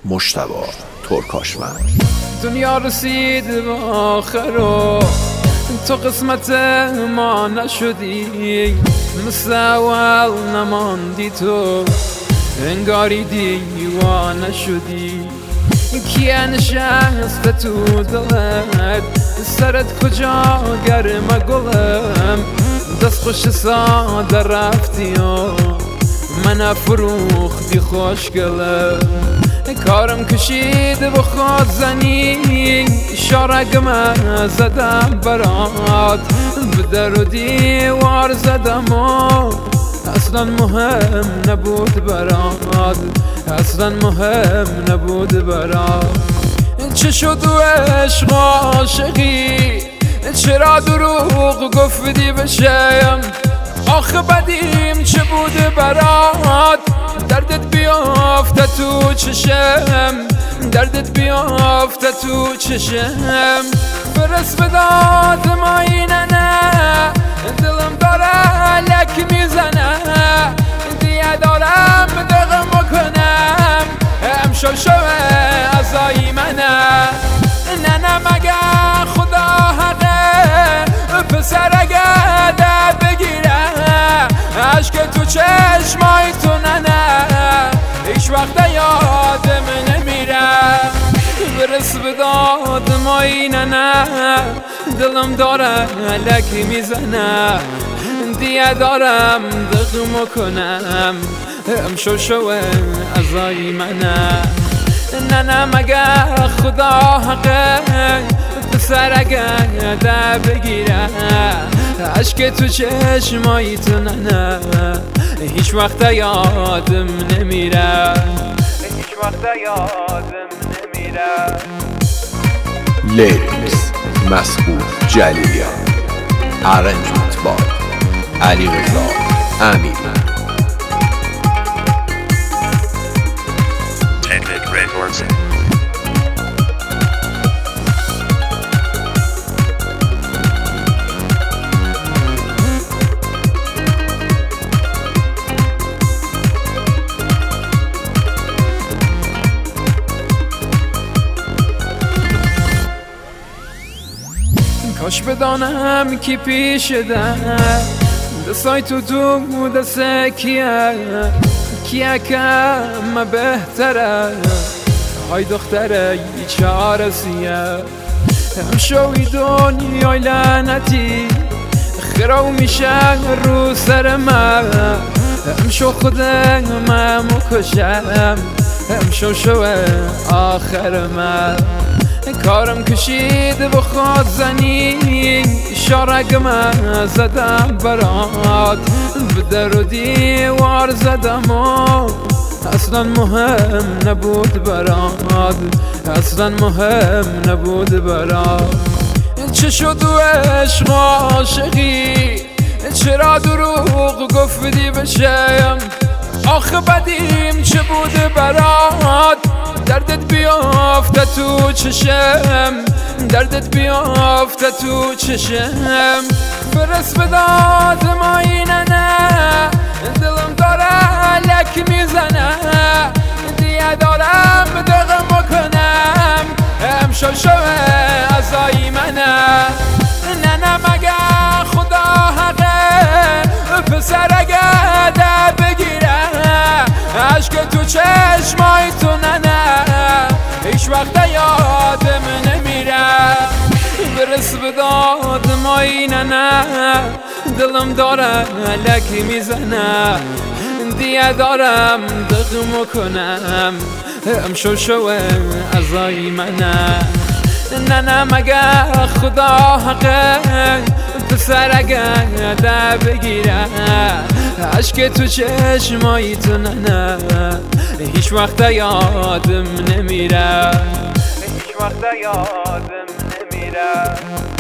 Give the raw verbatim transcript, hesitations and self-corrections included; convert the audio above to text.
مجتبی ترکاشمن. دنیا رسید به آخر و تو قسمت ما نشدی، مثل اول نماندی، تو انگاری دیوانه شدی. کیه نشسته تو دلت، سرت کجا گرمه گلم، دست خوش ساده رفتی و من فروختی خوشگلم. کارم کشید به خود زنی، شارگم زدم برات، به در و دیوار زدم و اصلا مهم نبود برات، اصلا مهم نبود برات. چه شد و عشق عاشقی، چرا دروغ گفتی بشم، آخه بدیم چه بود برات، دردت بیافته تو چشم، دردت بیافته تو چشم. برس به داد ما اینه نه، دلم داره لک میزنه، دیگه دارم دقم بکنم، امشو شوه ازایی منه. نه نه مگه خدا حقه، پسر اگه ده بگیره، عشق تو چشمای تو نه نه، هیچ وقت یادم نمیره. برس به داد ما اینه نه، دلم داره لکی میزنه، دیگه دارم دقم کنم، امشو شوه ازایی منه. نه نه مگه خدا حقه، پسر اگه ده بگیره، عشق تو چشمایی تو نه نه، هیچ وقت یادم نمیره، هیچ وقت یادم نمیره. لیریکس مسعود جلیلیان، ارنجمنت بای علیرضا امیر. کاش بدانم کی پیش ده، دستای تو تو دست کیه، کیه کم بهتره، های دختره چه عرصیه. همشوی دنیای لعنتی خراو میشه رو سر من، همشو خودم مکشم، همشو شوه آخر من. کارم کشید به خود زنی، شارگم زدم برات، به در و دیوار زدم و اصلا مهم نبود برات، اصلا مهم نبود برات. چه شد و عشق عاشقی، چرا دروغ گفتی بشم، آخه بدیم چه بود برات، دردت بیافته تو چشم، دردت بیافته تو چشم. برس به داد ما اینه نه، دلم داره لک میزنه، دیگه دارم دقم بکنم، امشو شوه ازایی منه. نه نه مگه خدا حقه، پسر اگه ده بگیره، عشق تو چشمای تو نه نه، هیچ وقت یادم نمیره. برس به داد ما اینه نه، دلم داره لکی میزنه، دیگه دارم دقم کنم، امشو شوه ازایی منه. نه نه مگه خدا حقه، پسر اگه ده بگیره، عشق تو چشمایی تو نه نه، هیچ وقت یادم نمیره، هیچ وقت یادم نمیره.